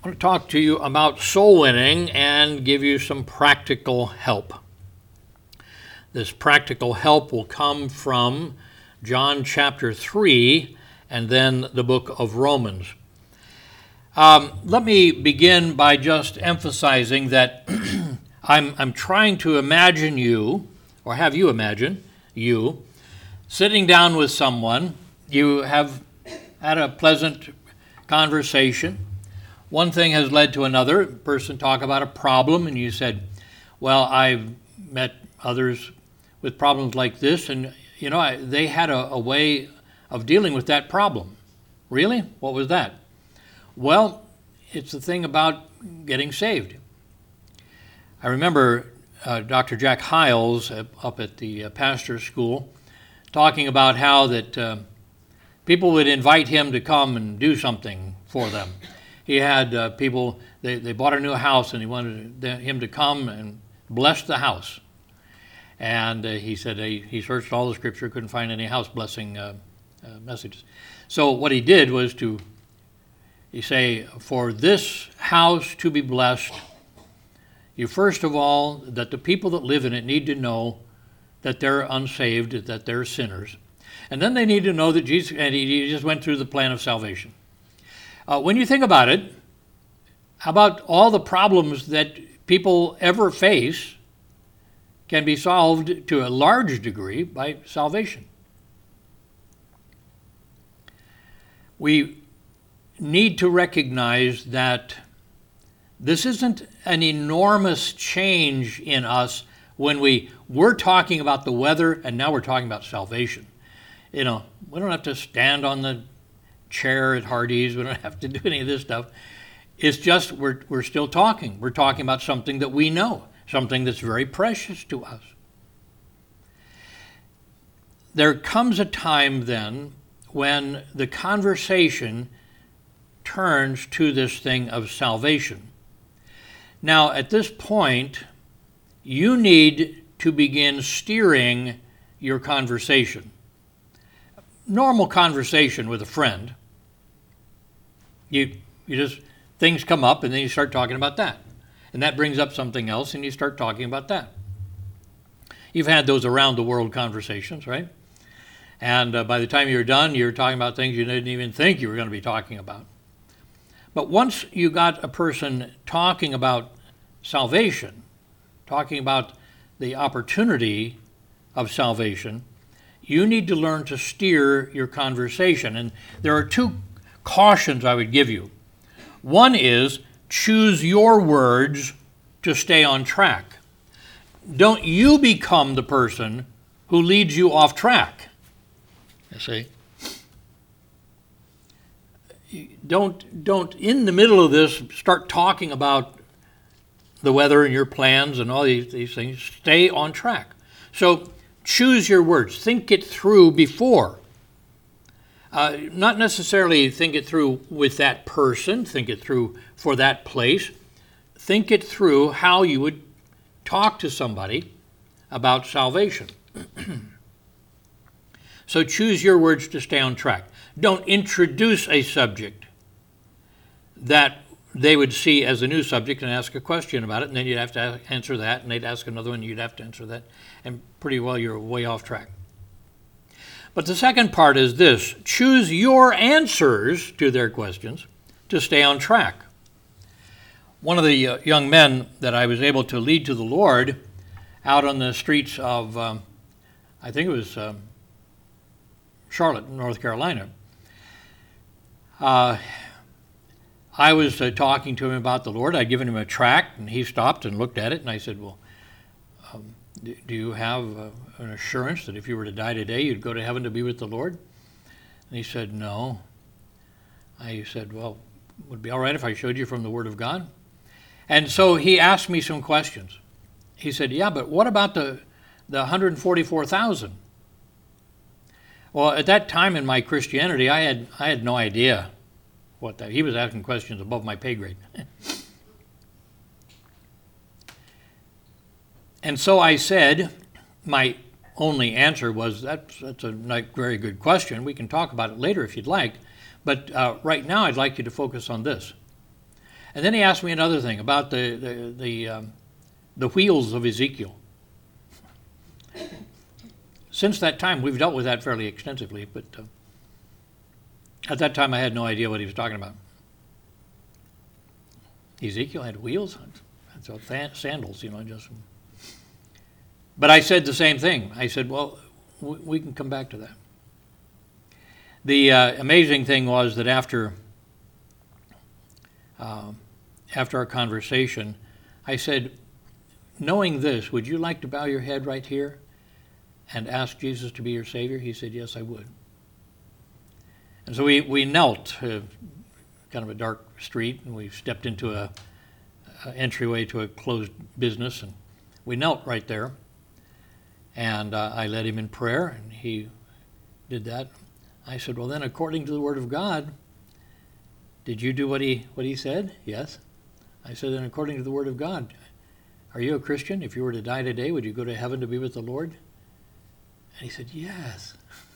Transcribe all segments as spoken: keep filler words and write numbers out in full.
I want to talk to you about soul winning and give you some practical help. This practical help will come from John chapter three and then the book of Romans. Um, let me begin by just emphasizing that I'm, I'm trying to imagine you, or have you imagine you, sitting down with someone. You have had a pleasant conversation. One thing has led to another. A person talk about a problem, and you said, well, I've met others with problems like this, and you know, I, they had a, a way of dealing with that problem. Really? What was that? Well, it's the thing about getting saved. I remember uh, Doctor Jack Hiles uh, up at the uh, pastor's school talking about how that uh, people would invite him to come and do something for them. He had uh, people, they, they bought a new house and he wanted him to come and bless the house. And uh, he said he, he searched all the scripture, couldn't find any house blessing uh, uh, messages. So what he did was to he say, for this house to be blessed, you first of all, that the people that live in it need to know that they're unsaved, that they're sinners. And then they need to know that Jesus, and he, he just went through the plan of salvation. Uh, when you think about it, how about all the problems that people ever face can be solved to a large degree by salvation? We need to recognize that this isn't an enormous change in us when we we're talking about the weather and now we're talking about salvation. You know, we don't have to stand on the chair at Hardee's. We don't have to do any of this stuff. It's just we're we're still talking. We're talking about something that we know, something that's very precious to us. There comes a time then when the conversation turns to this thing of salvation. Now, at this point, you need to begin steering your conversation. Normal conversation with a friend, you you just, things come up and then you start talking about that. And that brings up something else and you start talking about that. You've had those around the world conversations, right? And uh, by the time you're done, you're talking about things you didn't even think you were going to be talking about. But once you got a person talking about salvation, talking about the opportunity of salvation, you need to learn to steer your conversation. And there are two cautions I would give you. One is choose your words to stay on track. Don't you become the person who leads you off track. You see? Don't, don't in the middle of this start talking about the weather and your plans and all these, these things. Stay on track. So choose your words. Think it through before. Uh, not necessarily think it through with that person. Think it through for that place. Think it through how you would talk to somebody about salvation. So choose your words to stay on track. Don't introduce a subject that they would see as a new subject and ask a question about it, and then you'd have to answer that, and they'd ask another one, and you'd have to answer that, and pretty well you're way off track. But the second part is this: choose your answers to their questions to stay on track. One of the uh, young men that I was able to lead to the Lord out on the streets of, um, I think it was um, Charlotte, North Carolina, uh, I was uh, talking to him about the Lord. I'd given him a tract, and he stopped and looked at it, and I said, well, um, do, do you have uh, an assurance that if you were to die today, you'd go to heaven to be with the Lord? And he said, no. I said, well, would it be all right if I showed you from the Word of God? And so he asked me some questions. He said, yeah, but what about the, the one hundred forty-four thousand? Well, at that time in my Christianity, I had I had no idea what that. He was asking questions above my pay grade. And so I said, my only answer was, that's, that's a very good question. We can talk about it later if you'd like. But uh, right now I'd like you to focus on this. And then he asked me another thing about the the the, um, the wheels of Ezekiel. Since that time, we've dealt with that fairly extensively, but uh, at that time I had no idea what he was talking about. Ezekiel had wheels on, so sandals, you know, just. But I said the same thing. I said, well, w- we can come back to that. The uh, amazing thing was that after uh, after our conversation, I said, knowing this, would you like to bow your head right here and ask Jesus to be your Savior? He said, yes, I would. And so we, we knelt, uh, kind of a dark street, and we stepped into a, a entryway to a closed business, and we knelt right there. And uh, I led him in prayer, and he did that. I said, well, then, according to the Word of God, did you do what he what he said? Yes. I said, then, according to the Word of God, are you a Christian? If you were to die today, would you go to heaven to be with the Lord? And he said, yes.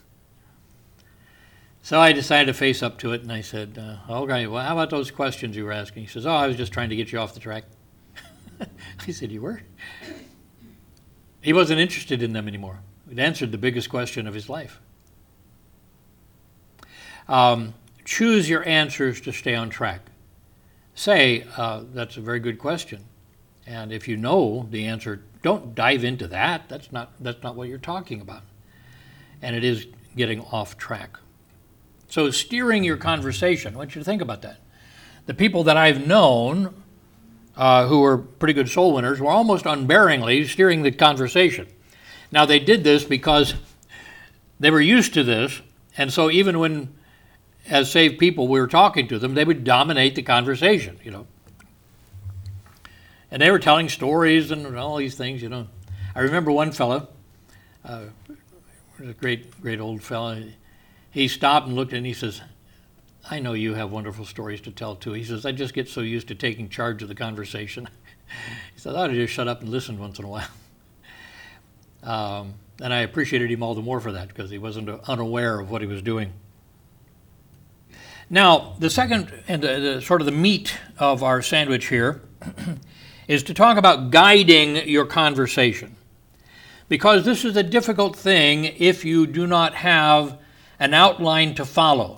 So I decided to face up to it, and I said, uh, okay, well, how about those questions you were asking? He says, oh, I was just trying to get you off the track. I said, you were? He wasn't interested in them anymore. He'd answered the biggest question of his life. Um, choose your answers to stay on track. Say, uh, that's a very good question. And if you know the answer, don't dive into that. That's not, that's not what you're talking about. And it is getting off track. So steering your conversation, I want you to think about that. The people that I've known uh, who were pretty good soul winners were almost unbearingly steering the conversation. Now, they did this because they were used to this, and so even when, as saved people, we were talking to them, they would dominate the conversation, you know. And they were telling stories and all these things, you know. I remember one fellow, uh, a great, great old fellow. He stopped and looked at me and he says, I know you have wonderful stories to tell too. He says, I just get so used to taking charge of the conversation. He said, I ought to just shut up and listen once in a while. Um, and I appreciated him all the more for that because he wasn't unaware of what he was doing. Now, the second and the, the, sort of the meat of our sandwich here is to talk about guiding your conversation. Because this is a difficult thing if you do not have an outline to follow.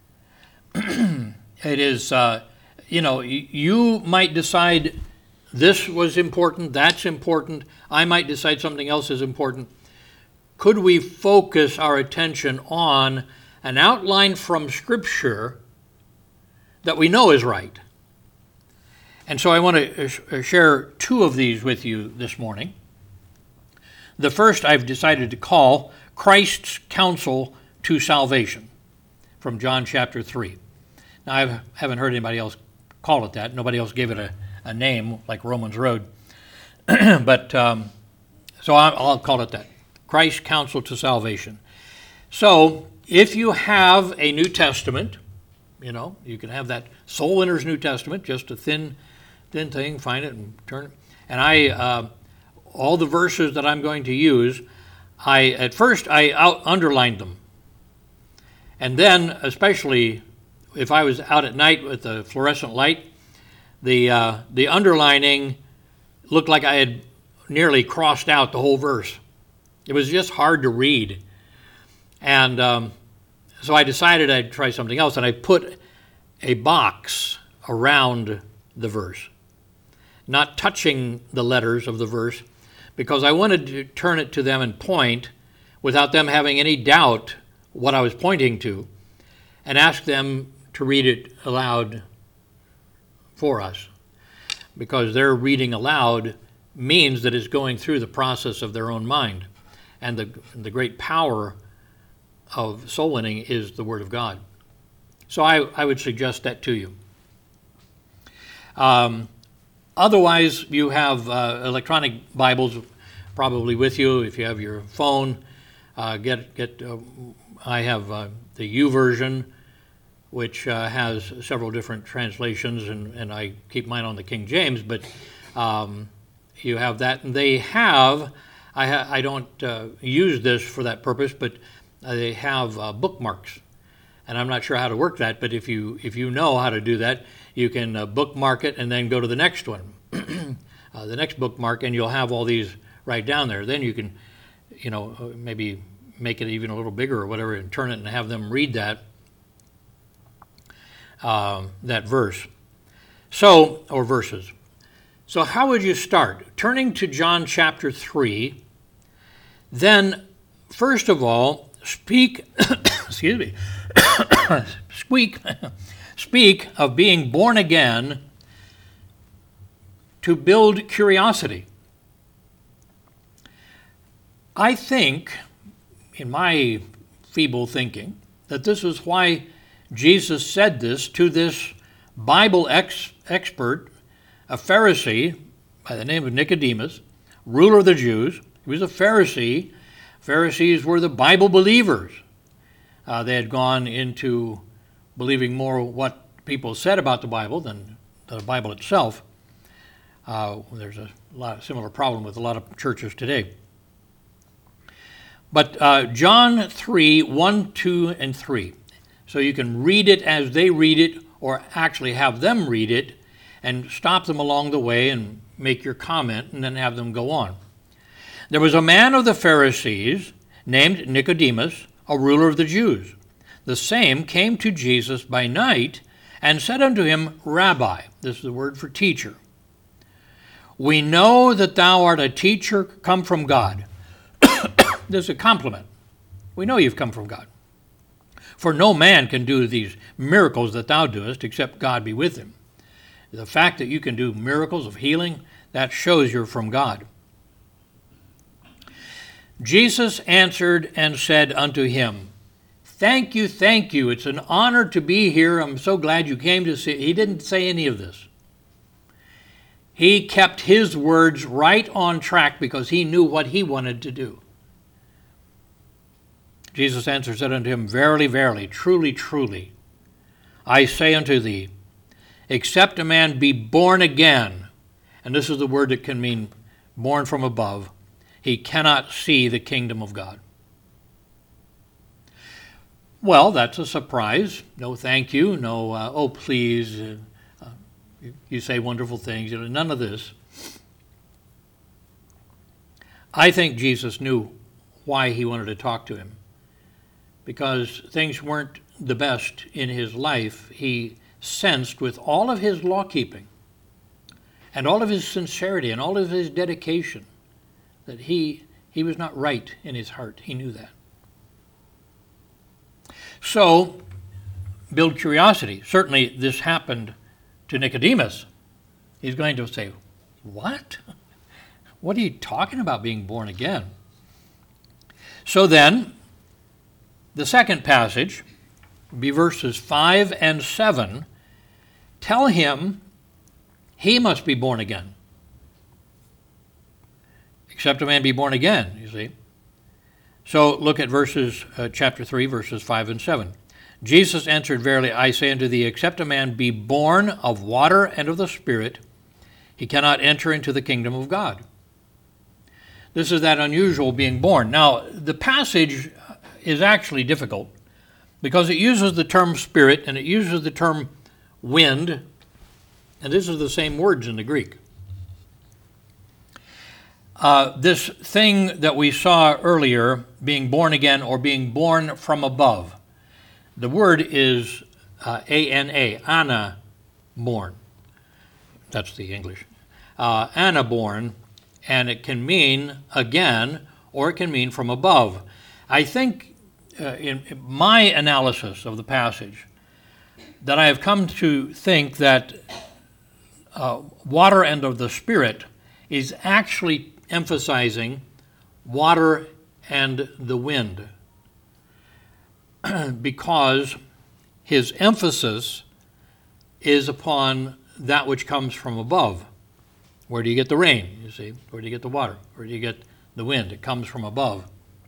It is, uh, you know, you might decide this was important, that's important. I might decide something else is important. Could we focus our attention on an outline from Scripture that we know is right? And so I want to share two of these with you this morning. The first I've decided to call Christ's Counsel to Salvation from John chapter three. Now, I haven't heard anybody else call it that. Nobody else gave it a, a name like Romans Road. but um, so I'll, I'll call it that. Christ's Counsel to Salvation. So if you have a New Testament, you know, you can have that Soul Winner's New Testament, just a thin, thin thing, find it and turn it. And I, uh, all the verses that I'm going to use, I at first I out, underlined them. And then, especially if I was out at night with the fluorescent light, the uh, the underlining looked like I had nearly crossed out the whole verse. It was just hard to read. And um, so I decided I'd try something else, and I put a box around the verse, not touching the letters of the verse, because I wanted to turn it to them and point without them having any doubt what I was pointing to, and ask them to read it aloud for us, because their reading aloud means that it's going through the process of their own mind, and the the great power of soul winning is the Word of God. So I, I would suggest that to you. Um, otherwise, you have uh, electronic Bibles probably with you. If you have your phone, uh, get get. Uh, I have uh, the U version, which uh, has several different translations, and, and I keep mine on the King James, but um, you have that. And they have, I, ha, I don't uh, use this for that purpose, but they have uh, bookmarks. And I'm not sure how to work that, but if you if you know how to do that, You can uh, bookmark it and then go to the next one, uh, the next bookmark, and you'll have all these right down there. Then you can, you know, uh, maybe make it even a little bigger or whatever and turn it and have them read that, uh, that verse. So, or verses. So how would you start? Turning to John chapter three, then first of all, speak, excuse me, speak, speak of being born again to build curiosity. I think, in my feeble thinking, that this is why Jesus said this to this Bible ex- expert, a Pharisee by the name of Nicodemus, ruler of the Jews. He was a Pharisee. Pharisees were the Bible believers. Uh, they had gone into believing more what people said about the Bible than the Bible itself. Uh, there's a lot of similar problem with a lot of churches today. But uh, John three, one, two, and three. So you can read it as they read it, or actually have them read it, and stop them along the way and make your comment, and then have them go on. There was a man of the Pharisees named Nicodemus, a ruler of the Jews. The same came to Jesus by night and said unto him, Rabbi, this is the word for teacher, we know that thou art a teacher come from God. This is a compliment. We know you've come from God. For no man can do these miracles that thou doest except God be with him. The fact that you can do miracles of healing, that shows you're from God. Jesus answered and said unto him, Thank you, thank you. It's an honor to be here. I'm so glad you came to see. He didn't say any of this. He kept his words right on track because he knew what he wanted to do. Jesus answered, said unto him, Verily, verily, truly, truly, I say unto thee, except a man be born again, and this is the word that can mean born from above, he cannot see the kingdom of God. Well, that's a surprise. No thank you, no, uh, oh please, uh, uh, you, you say wonderful things, you know, none of this. I think Jesus knew why he wanted to talk to him. Because things weren't the best in his life, he sensed with all of his law-keeping and all of his sincerity and all of his dedication that he, he was not right in his heart. He knew that. So, build curiosity. Certainly this happened to Nicodemus. He's going to say, what? What are you talking about being born again? So then, the second passage, be verses five and seven, tell him he must be born again. Except a man be born again, you see. So look at verses, uh, chapter three, verses five and seven. Jesus answered, Verily I say unto thee, except a man be born of water and of the Spirit, he cannot enter into the kingdom of God. This is that unusual being born. Now, the passage is actually difficult because it uses the term spirit and it uses the term wind, and this is the same words in the Greek. Uh, this thing that we saw earlier, being born again or being born from above, the word is uh, A N A, ana, born. That's the English. Uh, ana, born, and it can mean again or it can mean from above. I think Uh, in my analysis of the passage, that I have come to think that uh, water and of the Spirit is actually emphasizing water and the wind because his emphasis is upon that which comes from above. Where do you get the rain, you see? Where do you get the water? Where do you get the wind? It comes from above.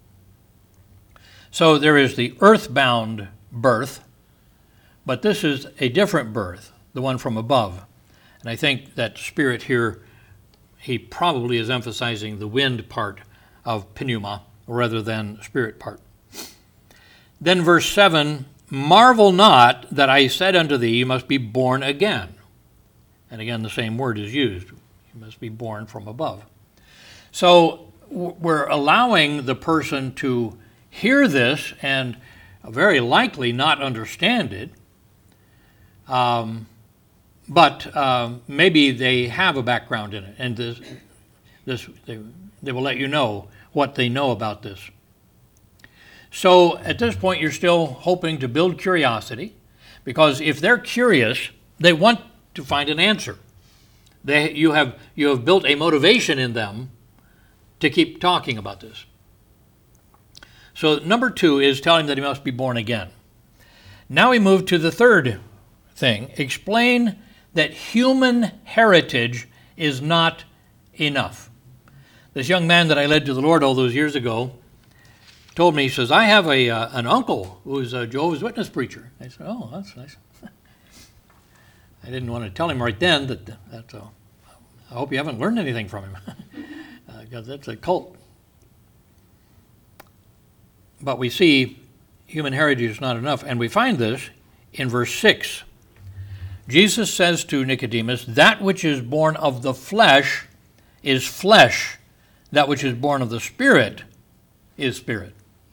So there is the earthbound birth, but this is a different birth, the one from above. And I think that Spirit here, he probably is emphasizing the wind part of pneuma rather than Spirit part. Then verse seven marvel not that I said unto thee, you must be born again. And again, the same word is used. You must be born from above. So we're allowing the person to hear this and very likely not understand it, um, but um, maybe they have a background in it, and this, this they, they will let you know what they know about this. So at this point, you're still hoping to build curiosity, because if they're curious, they want to find an answer. They, you have, you have built a motivation in them to keep talking about this. So number two is tell him that he must be born again. Now we move to the third thing. Explain that human heritage is not enough. This young man that I led to the Lord all those years ago told me, he says, I have a uh, an uncle who's a Jehovah's Witness preacher. I said, oh, that's nice. I didn't want to tell him right then that that's a, I hope you haven't learned anything from him, because uh, that's a cult. But we see human heritage is not enough, and we find this in verse six. Jesus says to Nicodemus, that which is born of the flesh is flesh, that which is born of the Spirit is spirit.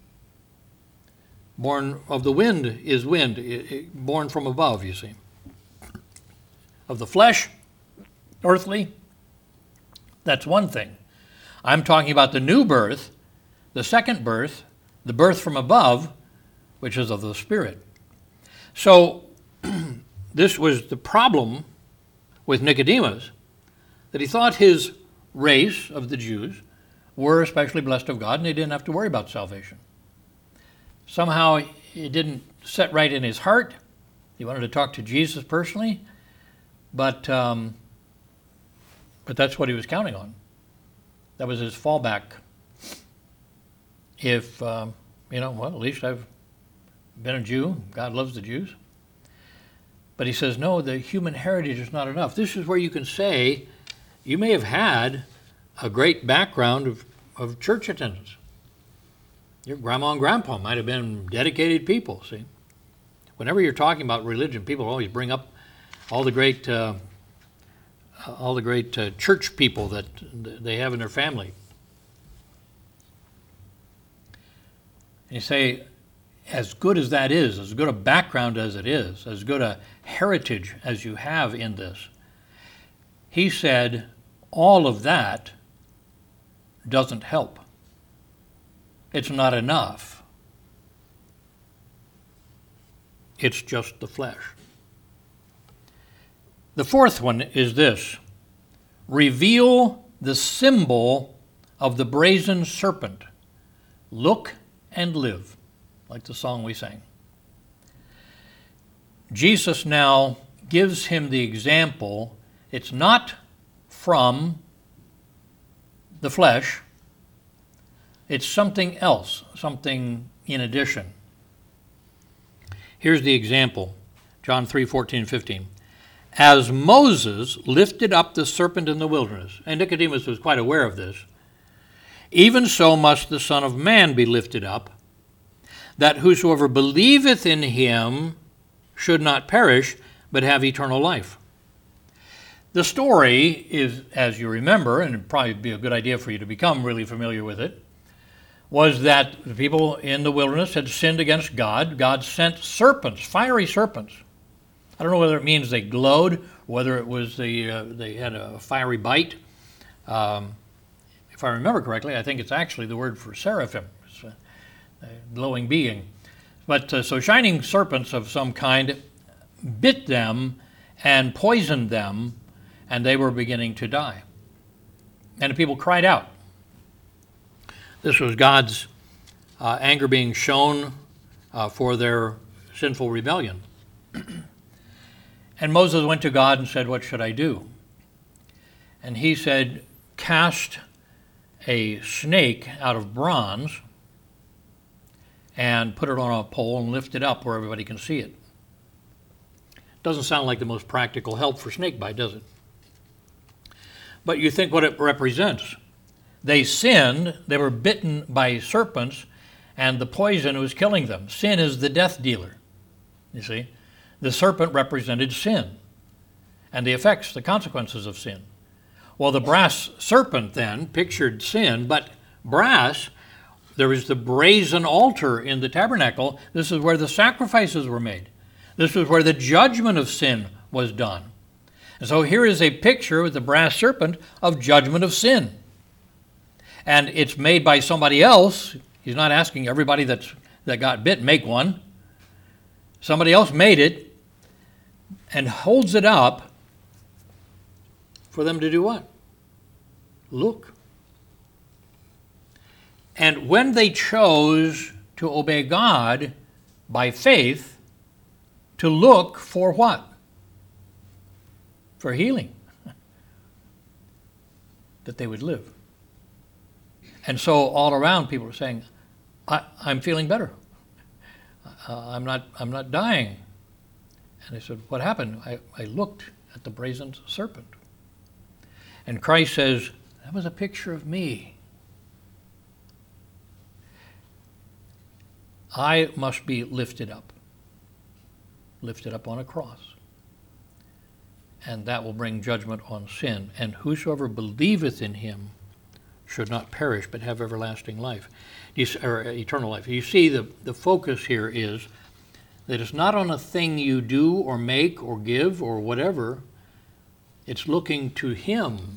Born of the wind is wind, it, it, born from above, you see. Of the flesh, earthly, that's one thing. I'm talking about the new birth, the second birth, the birth from above, which is of the Spirit. So this was the problem with Nicodemus, that he thought his race of the Jews were especially blessed of God, and they didn't have to worry about salvation. Somehow it didn't set right in his heart. He wanted to talk to Jesus personally, but um, but that's what he was counting on. That was his fallback. If, um, you know, well, at least I've been a Jew. God loves the Jews. But he says, no, the human heritage is not enough. This is where you can say you may have had a great background of, of church attendance. Your grandma and grandpa might have been dedicated people, see. Whenever you're talking about religion, people always bring up all the great uh, all the great uh, church people that they have in their family. And you say, as good as that is, as good a background as it is, as good a heritage as you have in this, he said, all of that doesn't help. It's not enough. It's just the flesh. The fourth one is this: reveal the symbol of the brazen serpent. Look and live, like the song we sang. Jesus now gives him the example. It's not from the flesh. It's something else, something in addition. Here's the example, John three, fourteen, fifteen. As Moses lifted up the serpent in the wilderness, and Nicodemus was quite aware of this, even so must the Son of Man be lifted up, that whosoever believeth in him should not perish, but have eternal life. The story is, as you remember, and it'd probably be a good idea for you to become really familiar with it, was that the people in the wilderness had sinned against God. God sent serpents, fiery serpents. I don't know whether it means they glowed, whether it was the, uh, they had a fiery bite. Um, if I remember correctly, I think it's actually the word for seraphim, it's a, a glowing being. But uh, so shining serpents of some kind bit them and poisoned them, and they were beginning to die. And the people cried out. This was God's uh, anger being shown uh, for their sinful rebellion. And Moses went to God and said, what should I do? And he said, cast a snake out of bronze and put it on a pole and lift it up where everybody can see it. Doesn't sound like the most practical help for snake bite, does it? But you think what it represents. They sinned, they were bitten by serpents, and the poison was killing them. Sin is the death dealer. you see. The serpent represented sin and the effects, the consequences of sin. Well, the brass serpent then pictured sin, but brass, there was the brazen altar in the tabernacle. This is where the sacrifices were made. This was where the judgment of sin was done. And so here is a picture with the brass serpent of judgment of sin. And it's made by somebody else. He's not asking everybody that's, that got bit, make one. Somebody else made it and holds it up for them to do what? Look. And when they chose to obey God by faith, to look for what? For healing. That they would live. And so all around people are saying, I, I'm feeling better. Uh, I'm not I'm not dying. And they said, what happened? I, I looked at the brazen serpent. And Christ says, that was a picture of me. I must be lifted up. Lifted up on a cross. And that will bring judgment on sin. And whosoever believeth in him should not perish, but have everlasting life, or eternal life. You see, the, the focus here is that it's not on a thing you do or make or give or whatever. It's looking to him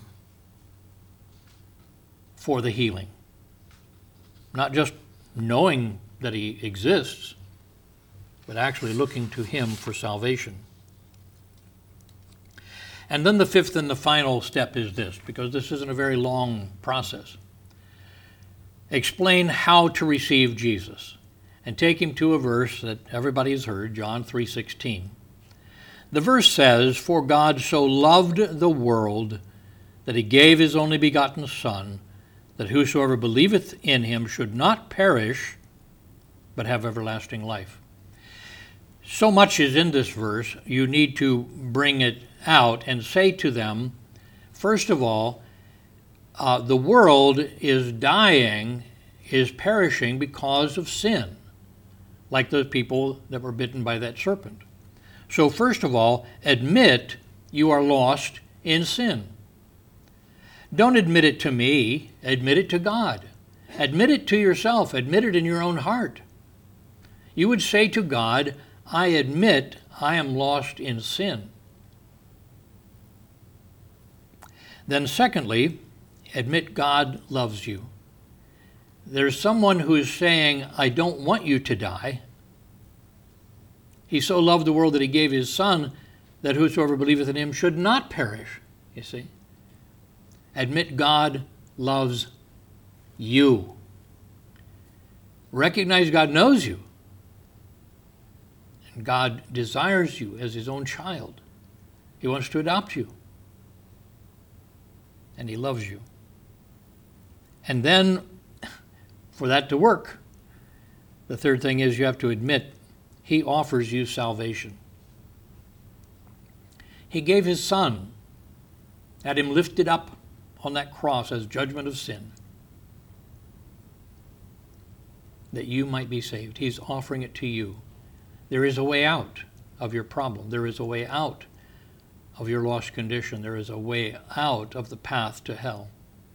for the healing. Not just knowing that he exists, but actually looking to him for salvation. And then the fifth and the final step is this, because this isn't a very long process. Explain how to receive Jesus. And take him to a verse that everybody has heard, John three sixteen. The verse says, for God so loved the world that he gave his only begotten Son, that whosoever believeth in him should not perish, but have everlasting life. So much is in this verse, you need to bring it out and say to them, first of all, uh, the world is dying, is perishing because of sin, like those people that were bitten by that serpent. So first of all, admit you are lost in sin. Don't admit it to me, admit it to God. Admit it to yourself, admit it in your own heart. You would say to God, I admit I am lost in sin. Then secondly, admit God loves you. There's someone who is saying, I don't want you to die. He so loved the world that he gave his Son, that whosoever believeth in him should not perish, you see. Admit God loves you. Recognize God knows you. And God desires you as his own child. He wants to adopt you. And he loves you. And then, for that to work, the third thing is you have to admit he offers you salvation. He gave his Son, had him lifted up on that cross as judgment of sin, that you might be saved. He's offering it to you. There is a way out of your problem. There is a way out of your lost condition. There is a way out of the path to hell.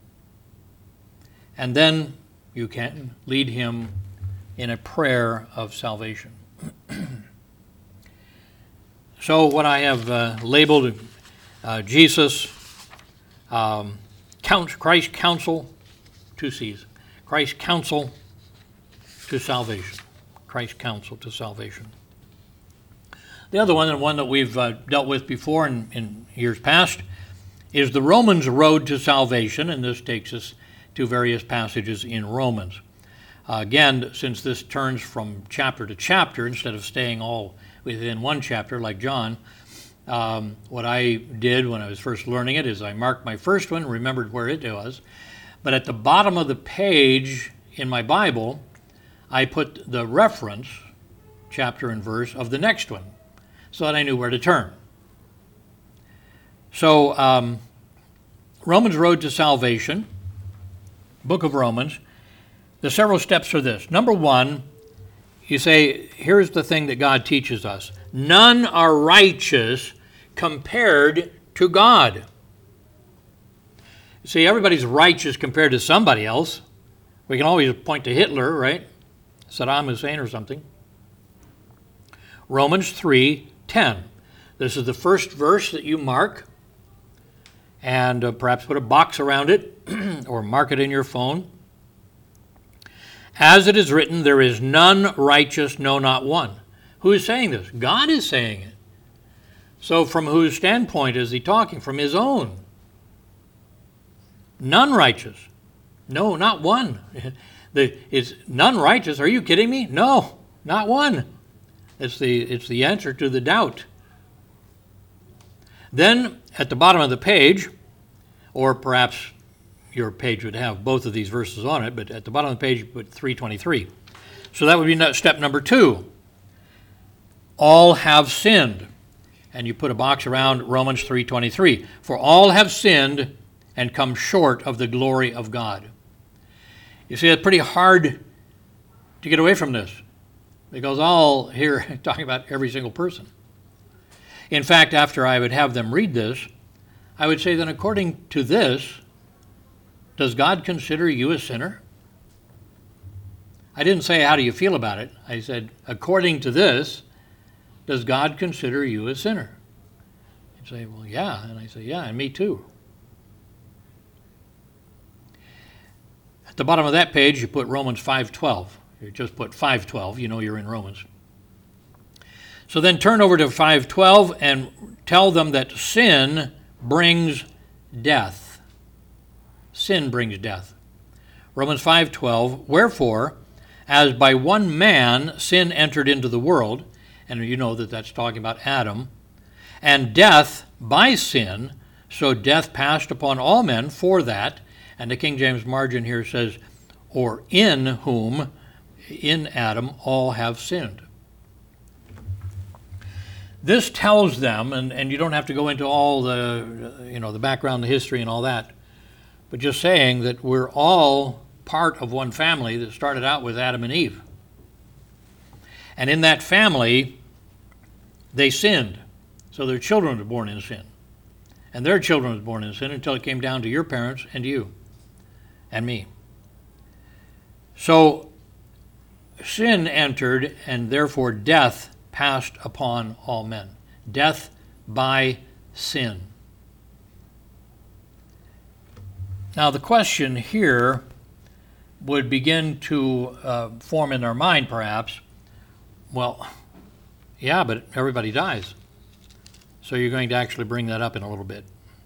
And then you can lead him in a prayer of salvation. So what I have uh, labeled uh, Jesus, um, count, Christ's counsel, two C's, Christ's counsel to salvation. Christ's counsel to salvation. The other one, and one that we've uh, dealt with before in, in years past, is the Romans road to salvation, and this takes us to various passages in Romans. Uh, again, since this turns from chapter to chapter instead of staying all within one chapter like John, um, what I did when I was first learning it is I marked my first one, remembered where it was, but at the bottom of the page in my Bible, I put the reference, chapter and verse, of the next one, so that I knew where to turn. So, um, Romans Road to Salvation, Book of Romans, the several steps are this. Number one, You say, here's the thing that God teaches us. None are righteous compared to God. See, everybody's righteous compared to somebody else. We can always point to Hitler, right? Saddam Hussein or something. Romans three ten. This is the first verse that you mark, and uh, perhaps put a box around it or mark it in your phone. As it is written, there is none righteous, no, not one. Who is saying this? God is saying it. So from whose standpoint is he talking? From his own. None righteous. No, not one. The, it's none righteous. Are you kidding me? No, not one. It's the, it's the answer to the doubt. Then at the bottom of the page, or perhaps your page would have both of these verses on it, but at the bottom of the page you put three twenty-three. So that would be step number two. All have sinned. And you put a box around Romans three twenty-three. For all have sinned and come short of the glory of God. You see, it's pretty hard to get away from this, because all here talking about every single person. In fact, after I would have them read this, I would say, then according to this, does God consider you a sinner? I didn't say, how do you feel about it? I said, according to this, does God consider you a sinner? You'd say, well, yeah. And I say, yeah, and me too. At the bottom of that page, you put Romans five twelve. You just put five twelve. You know you're in Romans. So then turn over to five twelve and tell them that sin brings death. Sin brings death. Romans five twelve, wherefore, as by one man sin entered into the world, and you know that that's talking about Adam, and death by sin, so death passed upon all men for that, and the King James margin here says, or in whom, in Adam, all have sinned. This tells them, and, and you don't have to go into all the, you know, the background, the history and all that, but just saying that we're all part of one family that started out with Adam and Eve. And in that family, they sinned. So their children were born in sin. And their children were born in sin until it came down to your parents and you and me. So sin entered, and therefore death passed upon all men. Death by sin. Now the question here would begin to uh, form in our mind perhaps, well, yeah, but everybody dies. So you're going to actually bring that up in a little bit.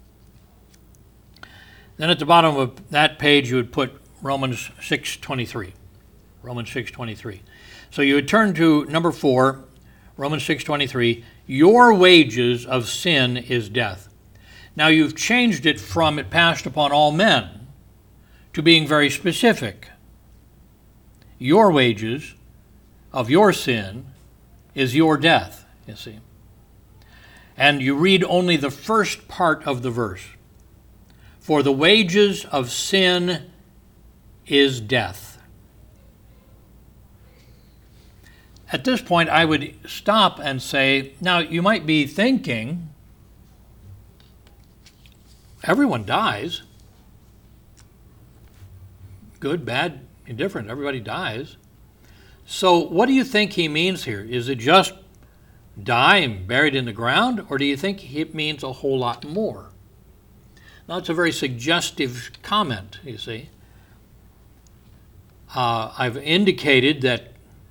Then at the bottom of that page you would put Romans six twenty-three. Romans six twenty-three. So you would turn to number four, Romans six twenty-three, your wages of sin is death. Now you've changed it from it passed upon all men to being very specific. Your wages of your sin is your death, you see. And you read only the first part of the verse. For the wages of sin is death. At this point, I would stop and say, now you might be thinking, everyone dies. Good, bad, indifferent, everybody dies. So what do you think he means here? Is it just die and buried in the ground, or do you think it means a whole lot more? Now, it's a very suggestive comment, you see. Uh, I've indicated that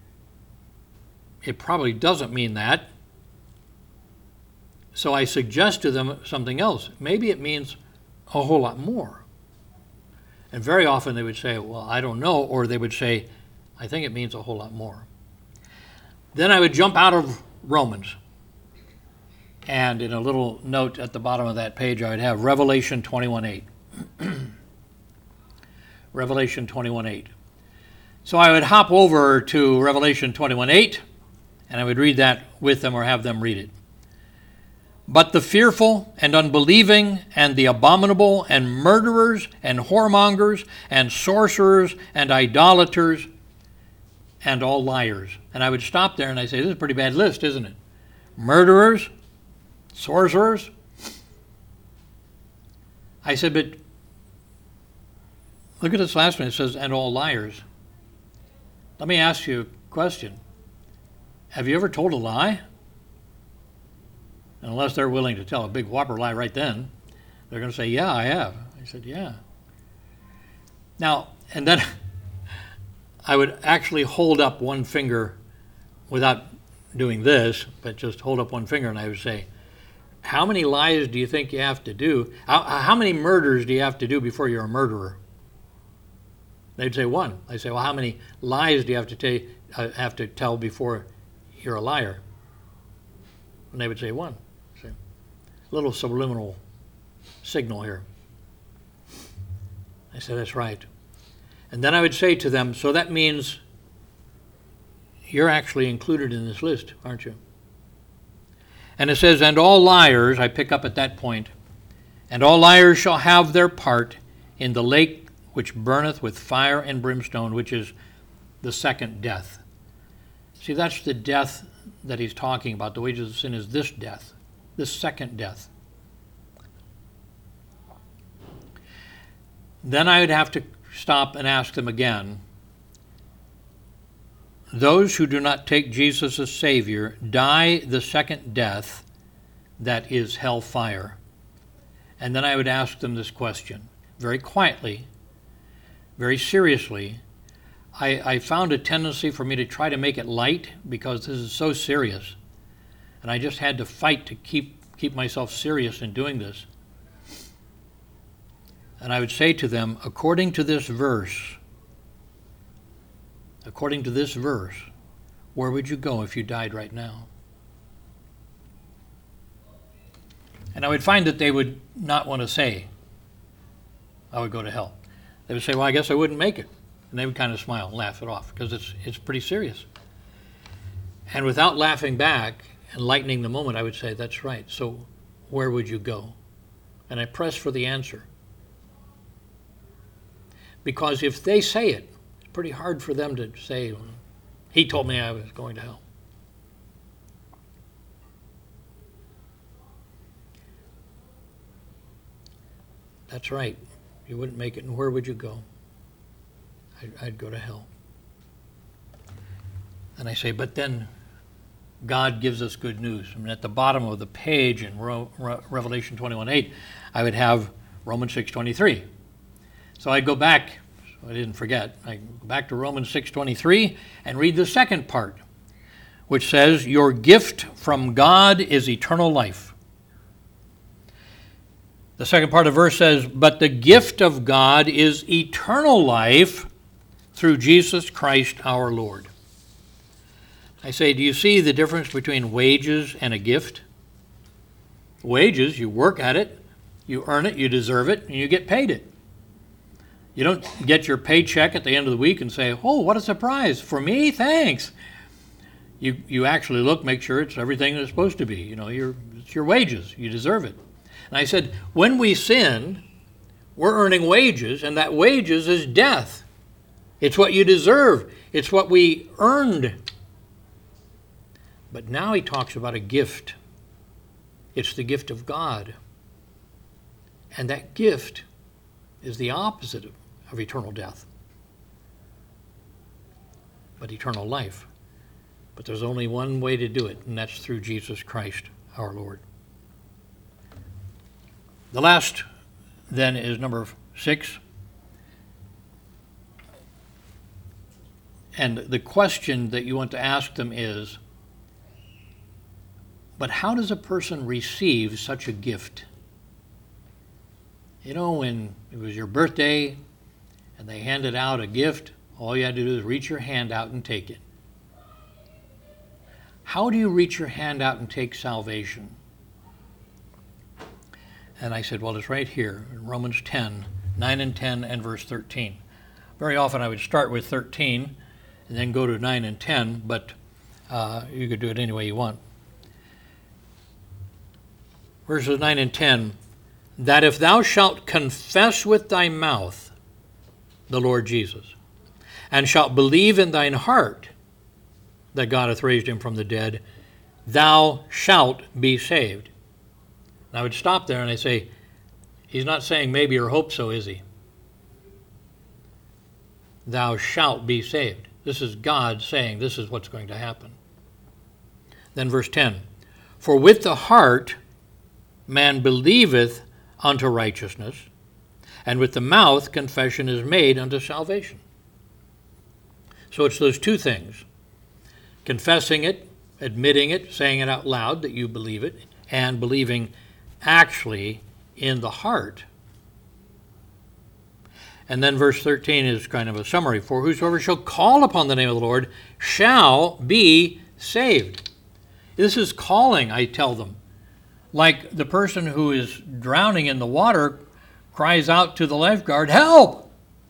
it probably doesn't mean that. So I suggest to them something else. Maybe it means a whole lot more. And very often they would say, well, I don't know, or they would say, I think it means a whole lot more. Then I would jump out of Romans. And in a little note at the bottom of that page, I would have Revelation twenty-one eight. Revelation twenty-one eight. So I would hop over to Revelation twenty-one eight, and I would read that with them or have them read it. But the fearful and unbelieving and the abominable and murderers and whoremongers and sorcerers and idolaters and all liars. And I would stop there and I say, this is a pretty bad list, isn't it? Murderers, sorcerers. I said, but look at this last one. It says, and all liars. Let me ask you a question. Have you ever told a lie? And unless they're willing to tell a big whopper lie right then, they're going to say, yeah, I have. I said, yeah. Now, and then I would actually hold up one finger without doing this, but just hold up one finger and I would say, how many lies do you think you have to do? How, how many murders do you have to do before you're a murderer? They'd say one. I say, well, how many lies do you have to, ta- uh, have to tell before you're a liar? And they would say one. So, a little subliminal signal here. I said, that's right. And then I would say to them, so that means you're actually included in this list, aren't you? And it says, and all liars, I pick up at that point, and all liars shall have their part in the lake which burneth with fire and brimstone, which is the second death. See, that's the death that he's talking about. The wages of sin is this death, this second death. Then I would have to stop and ask them again, those who do not take Jesus as Savior die the second death, that is hellfire. And then I would ask them this question, very quietly, very seriously. I, I found a tendency for me to try to make it light because this is so serious. And I just had to fight to keep, keep myself serious in doing this. And I would say to them, according to this verse, according to this verse, where would you go if you died right now? And I would find that they would not want to say, I would go to hell. They would say, well, I guess I wouldn't make it. And they would kind of smile and laugh it off because it's, it's pretty serious. And without laughing back and lightening the moment, I would say, that's right. So where would you go? And I press for the answer. Because if they say it, it's pretty hard for them to say, he told me I was going to hell. That's right. You wouldn't make it. And where would you go? I'd, I'd go to hell. And I say, but then God gives us good news. I mean, at the bottom of the page in Re- Re- Revelation twenty-one eight, I would have Romans six twenty-three. So I'd go back, so I didn't forget, I'd go back to Romans six twenty-three and read the second part, which says, your gift from God is eternal life. The second part of the verse says, but the gift of God is eternal life through Jesus Christ our Lord. I say, do you see the difference between wages and a gift? Wages, you work at it, you earn it, you deserve it, and you get paid it. You don't get your paycheck at the end of the week and say, oh, what a surprise. For me, thanks. You you actually look, make sure it's everything it's supposed to be. You know, your, it's your wages. You deserve it. And I said, when we sin, we're earning wages, and that wages is death. It's what you deserve. It's what we earned. But now he talks about a gift. It's the gift of God. And that gift is the opposite of, of eternal death, but eternal life. But there's only one way to do it, and that's through Jesus Christ our Lord. The last, then, is number six. And the question that you want to ask them is, but how does a person receive such a gift? You know, when it was your birthday and they handed out a gift, all you had to do is reach your hand out and take it. How do you reach your hand out and take salvation? And I said, well, it's right here in Romans ten, nine and ten and verse thirteen. Very often I would start with thirteen and then go to nine and ten, but uh, you could do it any way you want. Verses nine and ten, that if thou shalt confess with thy mouth the Lord Jesus, and shalt believe in thine heart that God hath raised him from the dead, thou shalt be saved. And I would stop there and I say, he's not saying maybe or hope so, is he? Thou shalt be saved. This is God saying this is what's going to happen. Then verse ten, for with the heart man believeth unto righteousness, and with the mouth confession is made unto salvation. So it's those two things, confessing it, admitting it, saying it out loud that you believe it, and believing actually in the heart. And then verse thirteen is kind of a summary. For whosoever shall call upon the name of the Lord shall be saved. This is calling, I tell them. Like the person who is drowning in the water cries out to the lifeguard, help!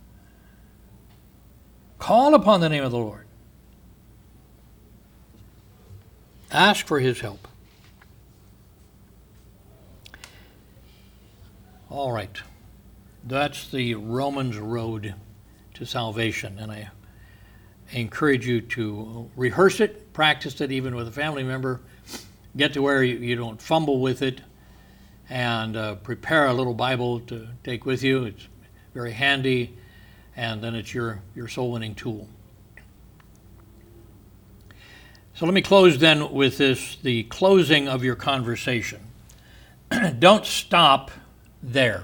Call upon the name of the Lord. Ask for his help. All right. That's the Romans road to salvation, and I encourage you to rehearse it, practice it even with a family member, get to where you, you don't fumble with it, and uh, prepare a little Bible to take with you. It's very handy, and then it's your, your soul-winning tool. So let me close then with this, the closing of your conversation. Don't stop there.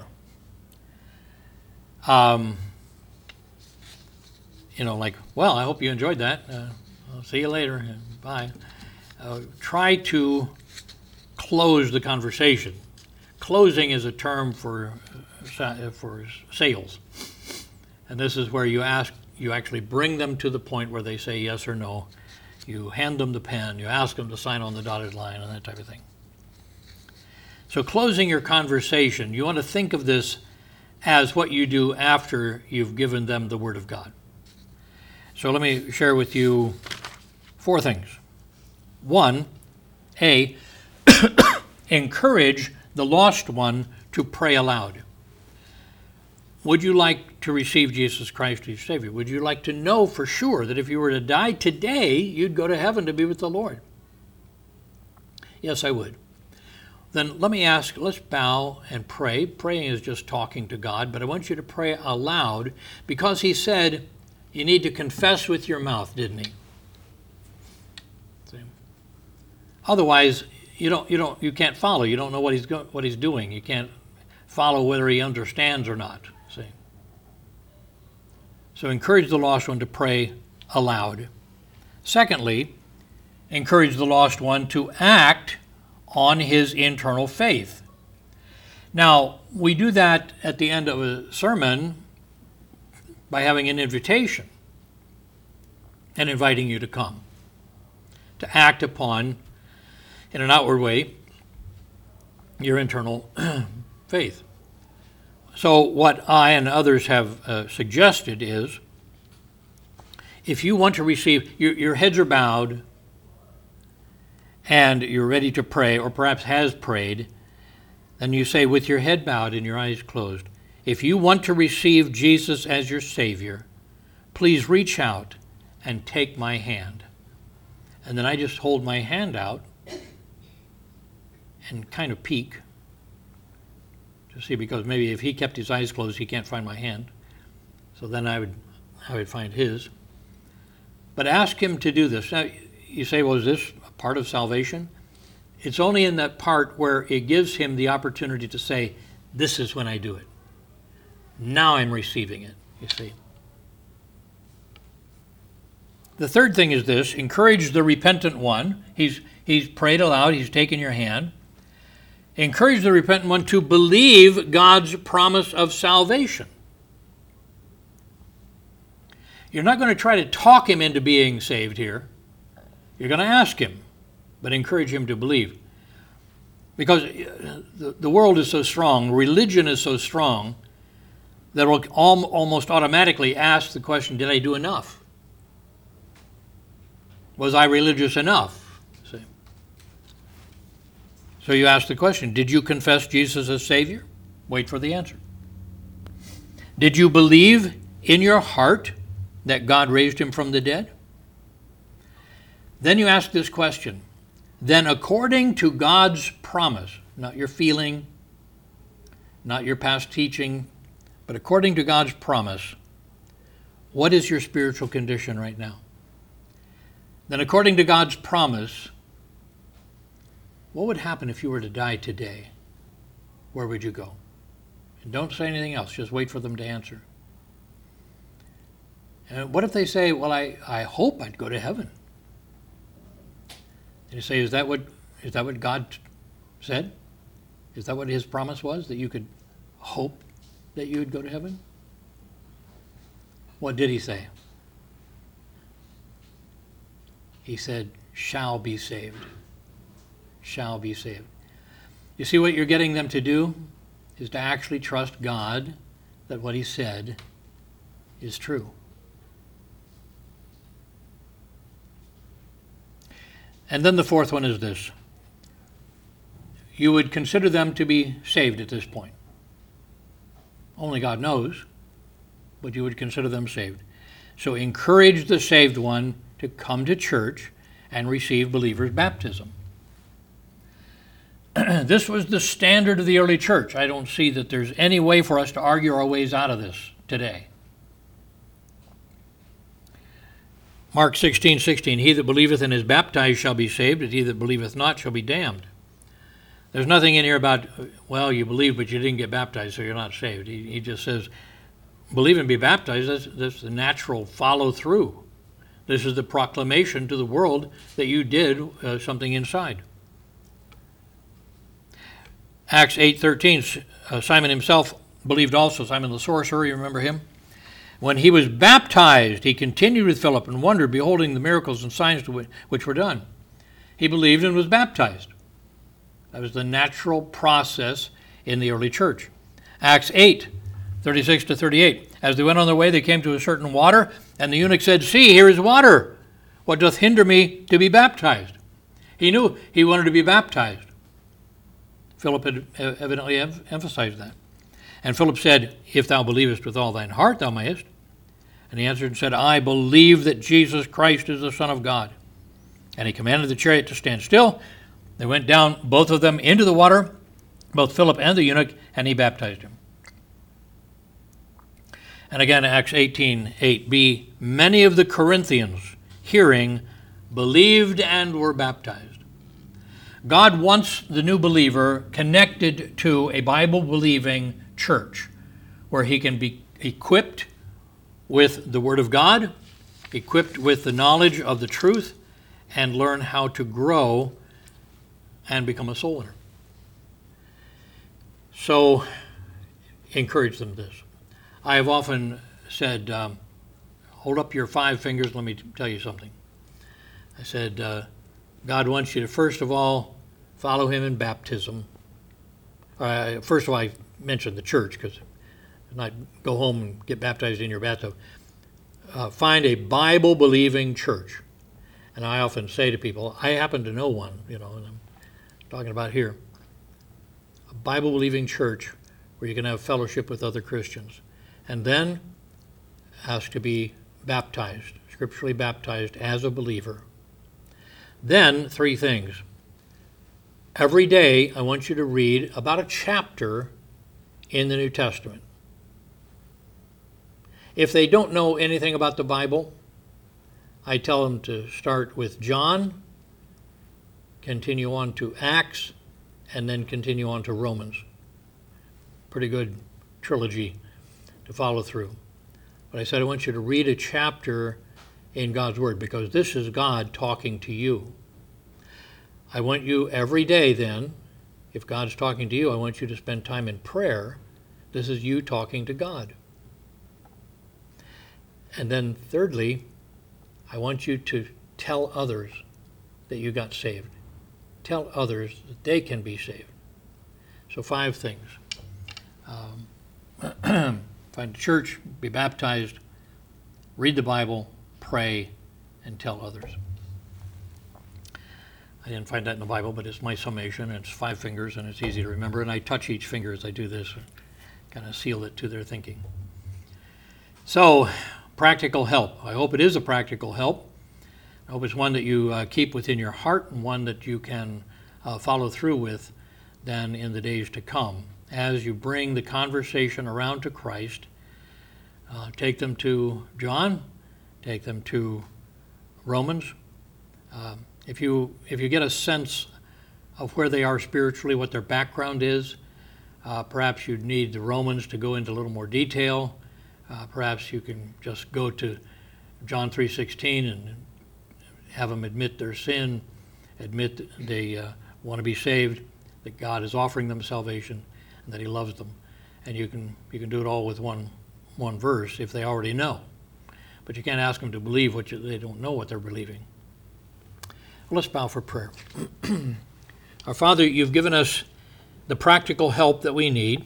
Um, you know, like, well, I hope you enjoyed that. Uh, I'll see you later. Bye. Uh, try to close the conversation. Closing is a term for uh, for sales, and this is where you ask, you actually bring them to the point where they say yes or no. You hand them the pen. You ask them to sign on the dotted line and that type of thing. So, closing your conversation, you want to think of this as what you do after you've given them the Word of God. So let me share with you four things. One, A, encourage the lost one to pray aloud. Would you like to receive Jesus Christ as your Savior? Would you like to know for sure that if you were to die today, you'd go to heaven to be with the Lord? Yes, I would. Then let me ask, let's bow and pray. Praying is just talking to God, but I want you to pray aloud because he said you need to confess with your mouth, didn't he? See? Otherwise, you don't, you don't, you can't follow. You don't know what he's go, what he's doing. You can't follow whether he understands or not. See? So encourage the lost one to pray aloud. Secondly, encourage the lost one to act on his internal faith. Now, we do that at the end of a sermon by having an invitation and inviting you to come, to act upon, in an outward way, your internal faith. So what I and others have uh, suggested is, if you want to receive, your, your heads are bowed, and you're ready to pray, or perhaps has prayed, then you say with your head bowed and your eyes closed, if you want to receive Jesus as your Savior, please reach out and take my hand. And then I just hold my hand out and kind of peek to see, because maybe if he kept his eyes closed, he can't find my hand. So then I would, I would find his. But ask him to do this. Now, you say, well, is this part of salvation? It's only in that part where it gives him the opportunity to say, this is when I do it. Now I'm receiving it, you see. The third thing is this: encourage the repentant one. He's, he's prayed aloud, he's taken your hand. Encourage the repentant one to believe God's promise of salvation. You're not going to try to talk him into being saved here. You're going to ask him, but encourage him to believe. Because the, the world is so strong, religion is so strong, that it will almost automatically ask the question, did I do enough? Was I religious enough? See? So you ask the question, did you confess Jesus as Savior? Wait for the answer. Did you believe in your heart that God raised him from the dead? Then you ask this question. Then according to God's promise, not your feeling, not your past teaching, but according to God's promise, what is your spiritual condition right now? Then according to God's promise, what would happen if you were to die today? Where would you go? And don't say anything else. Just wait for them to answer. And what if they say, well, I, I hope I'd go to heaven? And you say, is that what is that what God said? Is that what his promise was, that you could hope that you would go to heaven? What did he say? He said, shall be saved. Shall be saved. You see what you're getting them to do is to actually trust God that what he said is true. And then the fourth one is this. You would consider them to be saved at this point. Only God knows, but you would consider them saved. So encourage the saved one to come to church and receive believers' baptism. This was the standard of the early church. I don't see that there's any way for us to argue our ways out of this today. Mark sixteen sixteen, he that believeth and is baptized shall be saved, and he that believeth not shall be damned. There's nothing in here about, well, you believe but you didn't get baptized, so you're not saved. He, he just says, believe and be baptized, that's, that's the natural follow through. This is the proclamation to the world that you did uh, something inside. Acts eight thirteen, uh, Simon himself believed also, Simon the sorcerer, you remember him? When he was baptized, he continued with Philip and wondered, beholding the miracles and signs which were done. He believed and was baptized. That was the natural process in the early church. Acts eight thirty-six to thirty-eight. As they went on their way, they came to a certain water, and the eunuch said, see, here is water. What doth hinder me to be baptized? He knew he wanted to be baptized. Philip had evidently emphasized that. And Philip said, if thou believest with all thine heart, thou mayest. And he answered and said, I believe that Jesus Christ is the Son of God. And he commanded the chariot to stand still. They went down, both of them, into the water, both Philip and the eunuch, and he baptized him. And again, Acts eighteen eight b, many of the Corinthians, hearing, believed and were baptized. God wants the new believer connected to a Bible-believing church where he can be equipped with the Word of God, equipped with the knowledge of the truth, and learn how to grow and become a soul winner. So, encourage them this. I have often said, um, hold up your five fingers, let me tell you something. I said, uh, God wants you to, first of all, follow him in baptism. Uh, first of all, I mentioned the church, because not go home and get baptized in your bathtub. Uh, find a Bible-believing church. And I often say to people, I happen to know one, you know, and I'm talking about here. A Bible-believing church where you can have fellowship with other Christians. And then ask to be baptized, scripturally baptized as a believer. Then, three things. Every day, I want you to read about a chapter in the New Testament. If they don't know anything about the Bible, I tell them to start with John, continue on to Acts, and then continue on to Romans. Pretty good trilogy to follow through. But I said I want you to read a chapter in God's Word, because this is God talking to you. I want you every day then, if God's talking to you, I want you to spend time in prayer. This is you talking to God. And then thirdly, I want you to tell others that you got saved. Tell others that they can be saved. So five things. Um, find a church, be baptized, read the Bible, pray, and tell others. I didn't find that in the Bible, but it's my summation. It's five fingers, and it's easy to remember. And I touch each finger as I do this, kind of seal it to their thinking. So, practical help. I hope it is a practical help. I hope it's one that you uh, keep within your heart and one that you can uh, follow through with then in the days to come. As you bring the conversation around to Christ, uh, take them to John, take them to Romans. Uh, if you if you get a sense of where they are spiritually, what their background is, uh, perhaps you'd need the Romans to go into a little more detail. Uh, perhaps you can just go to John three sixteen and have them admit their sin, admit that they uh, want to be saved, that God is offering them salvation, and that He loves them. And you can you can do it all with one one verse if they already know. But you can't ask them to believe what you, they don't know what they're believing. Well, let's bow for prayer. Our Father, you've given us the practical help that we need.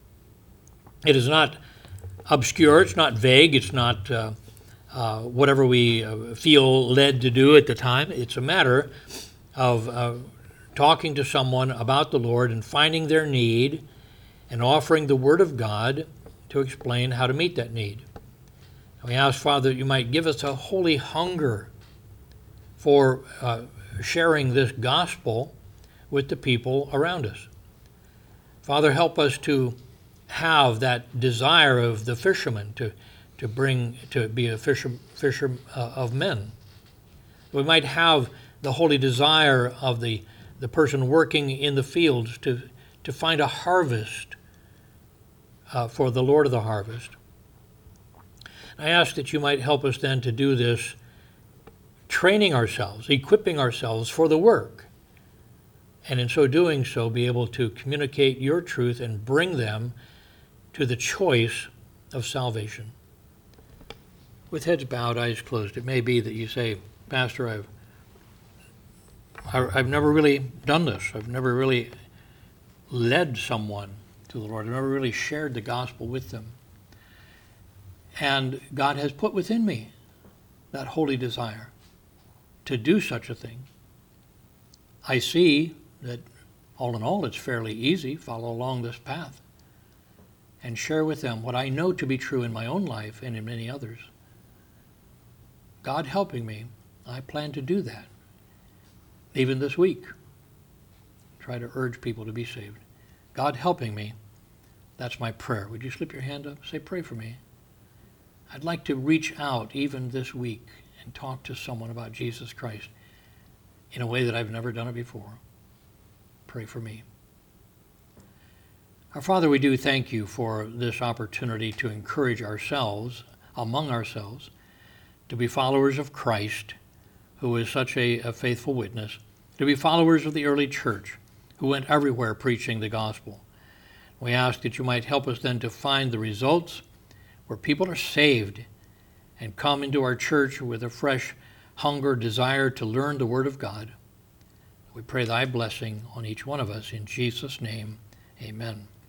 It is not obscure, it's not vague, it's not uh, uh, whatever we uh, feel led to do at the time. It's a matter of uh, talking to someone about the Lord and finding their need and offering the Word of God to explain how to meet that need. And we ask, Father, that you might give us a holy hunger for uh, sharing this gospel with the people around us. Father, help us to have that desire of the fisherman to, to bring, to be a fisher, fisher uh, of men. We might have the holy desire of the, the person working in the fields to, to find a harvest uh, for the Lord of the harvest. I ask that you might help us then to do this, training ourselves, equipping ourselves for the work, and in so doing so be able to communicate your truth and bring them to the choice of salvation. With heads bowed, eyes closed, it may be that you say, Pastor, I've I've never really done this. I've never really led someone to the Lord. I've never really shared the gospel with them. And God has put within me that holy desire to do such a thing. I see that all in all it's fairly easy. Follow along this path and share with them what I know to be true in my own life and in many others. God helping me, I plan to do that. Even this week, try to urge people to be saved. God helping me, that's my prayer. Would you slip your hand up? Say, pray for me. I'd like to reach out even this week and talk to someone about Jesus Christ in a way that I've never done it before. Pray for me. Our Father, we do thank you for this opportunity to encourage ourselves, among ourselves, to be followers of Christ, who is such a, a faithful witness, to be followers of the early church, who went everywhere preaching the gospel. We ask that you might help us then to find the results where people are saved and come into our church with a fresh hunger, desire to learn the Word of God. We pray thy blessing on each one of us. In Jesus' name, amen.